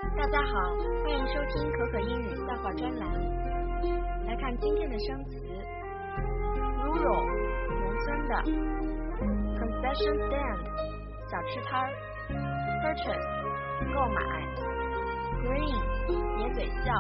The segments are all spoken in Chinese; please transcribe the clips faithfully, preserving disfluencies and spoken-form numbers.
大家好，欢迎收听可可英语笑话专栏。来看今天的生词 ：rural 农村的 ，concession stand 小吃摊儿 ，purchase 购买 ，grin 咧嘴笑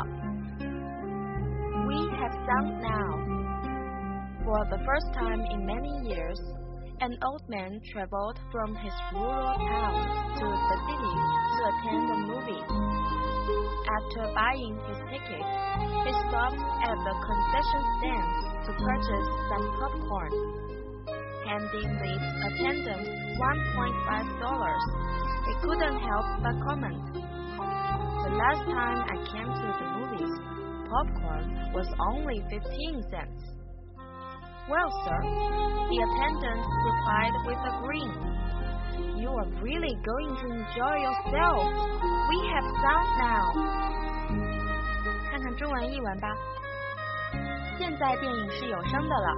，we have found now. For the first time in many years.An old man traveled from his rural town to the city to attend a movie. After buying his ticket, he stopped at the concession stand to purchase some popcorn. Handing the attendant one point five dollars, he couldn't help but comment. The last time I came to the movies, popcorn was only fifteen cents.Well, sir, the attendant replied with a grin. You are really going to enjoy yourself. We have found now. 看看中文译文吧。现在电影是有声的了。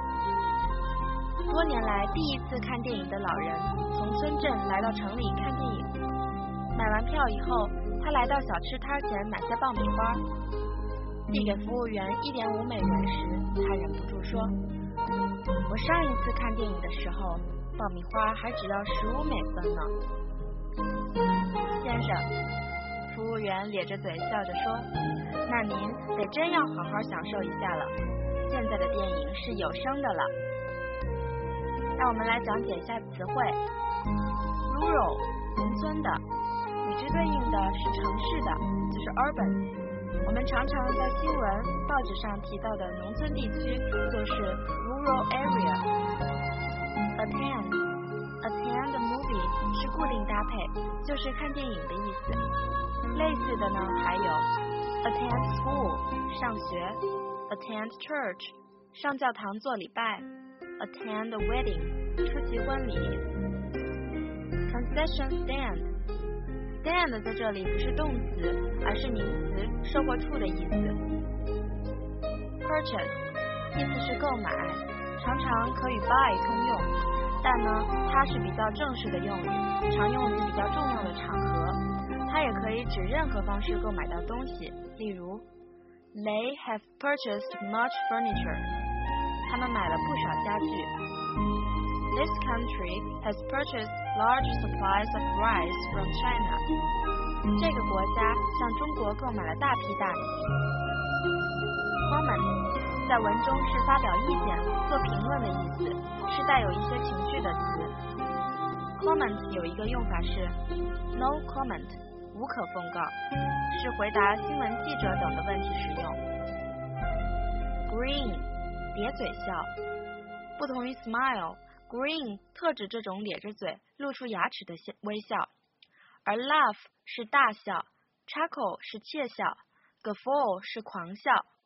多年来第一次看电影的老人从村镇来到城里看电影。买完票以后，他来到小吃摊前买些爆米花。递给服务员一点五美元时，他忍不住说。我上一次看电影的时候，爆米花还只要十五美分呢。先生，服务员咧着嘴笑着说，那您得真要好好享受一下了。现在的电影是有声的了。让我们来讲解一下词汇 rural 农村的，与之对应的是城市的，就是 urban。我们常常在新闻、报纸上提到的农村地区就是 rural area。 Attend Attend a movie 是固定搭配，就是看电影的意思。类似的呢还有 attend school 上学， attend church 上教堂做礼拜， attend a wedding 出席婚礼。 Concession stand Stand 在这里不是动词，而是名词，售货处的意思。Purchase 意思是购买，常常可与 buy 通用，但呢，它是比较正式的用语，常用于比较重要的场合。它也可以指任何方式购买到东西，例如 They have purchased much furniture. 他们买了不少家具。This country has purchased large supplies of rice from China. 这个国家向中国购买了大批大米。Comment 在文中是发表意见、做评论的意思，是带有一些情绪的词。Comment 有一个用法是 no comment 无可奉告，是回答新闻记者等的问题时用。Grin 咧嘴笑，不同于 smile。Grin 特指这种咧着嘴露出牙齿的微笑，而 laugh 是大笑， chuckle 是窃笑， guffaw 是狂笑。